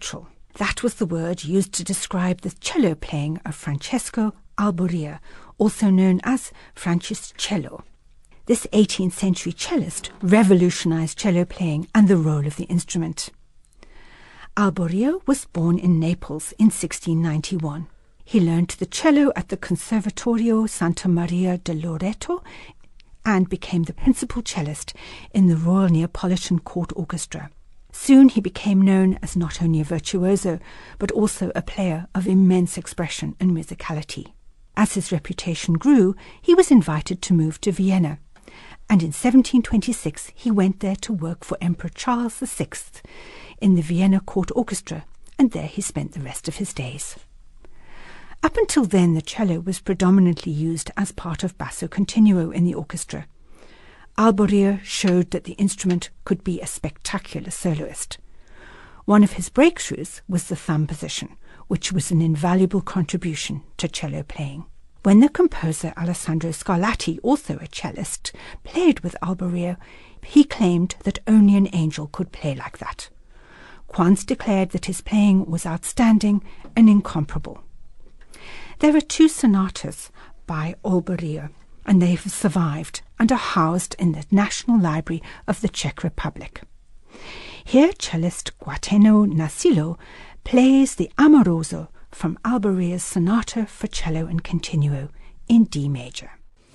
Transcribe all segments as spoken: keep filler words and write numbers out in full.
natural. That was the word used to describe the cello playing of Francesco Alborea, also known as Franciscello. This eighteenth century cellist revolutionized cello playing and the role of the instrument. Alborea was born in Naples in sixteen ninety-one. He learned the cello at the Conservatorio Santa Maria de Loreto and became the principal cellist in the Royal Neapolitan Court Orchestra. Soon he became known as not only a virtuoso, but also a player of immense expression and musicality. As his reputation grew, he was invited to move to Vienna, and in seventeen twenty-six he went there to work for Emperor Charles the Sixth in the Vienna Court Orchestra, and there he spent the rest of his days. Up until then, the cello was predominantly used as part of basso continuo in the orchestra. Alborea showed that the instrument could be a spectacular soloist. One of his breakthroughs was the thumb position, which was an invaluable contribution to cello playing. When the composer Alessandro Scarlatti, also a cellist, played with Alborea, he claimed that only an angel could play like that. Quantz declared that his playing was outstanding and incomparable. There are two sonatas by Alborea, and they've survived and are housed in the National Library of the Czech Republic. Here cellist Guateno Nasilo plays the Amoroso from Alborea's Sonata for Cello and Continuo in D major.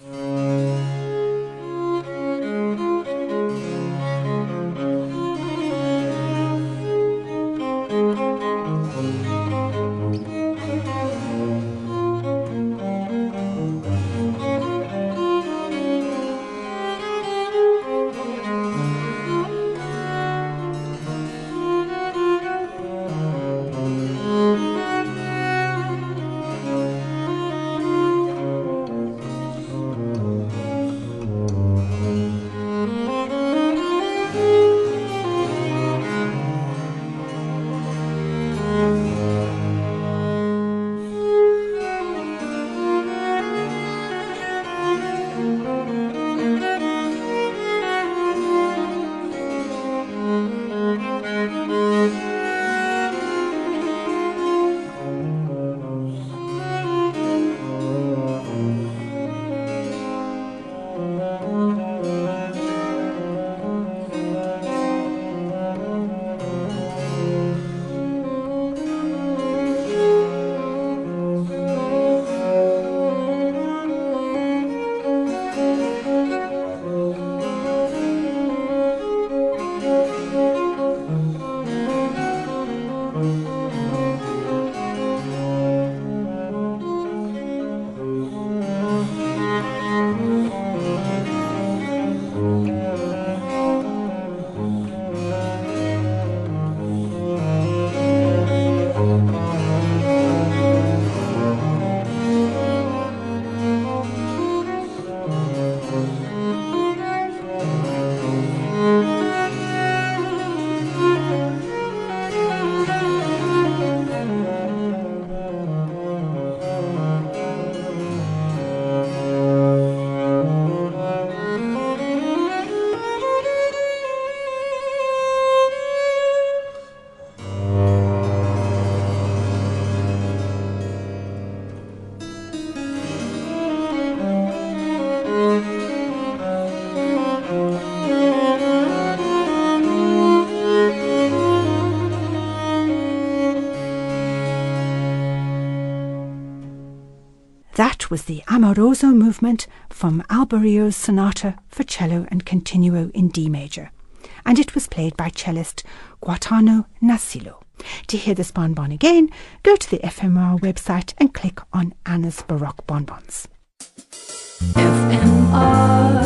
That was the Amoroso movement from Alborea's Sonata for Cello and Continuo in D major, and it was played by cellist Guatano Nasilo. To hear this bonbon again, go to the F M R website and click on Anna's Baroque Bonbons. F M R